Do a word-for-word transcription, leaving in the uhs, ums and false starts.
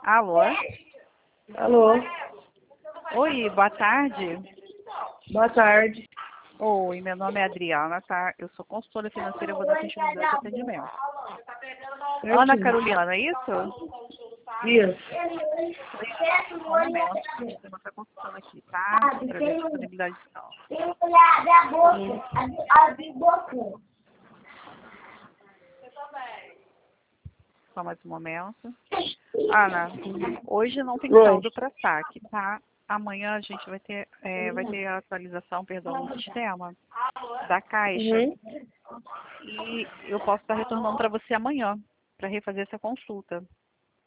Alô? Alô, Oi, boa tarde. boa tarde. Oi, meu nome é Adriana, tá? Eu sou consultora financeira, eu vou dar continuidade de atendimento. Ana Certinho. Carolina, é isso? Isso. Só um momento, deixa eu estar consultando aqui, tá? Para ver a disponibilidade de sala. Só mais um momento. Ana, hoje não tem Oi. saldo para saque, tá? Amanhã a gente vai ter, é, vai ter a atualização, perdão, do sistema da Caixa. Uhum. E eu posso estar retornando para você amanhã, para refazer essa consulta.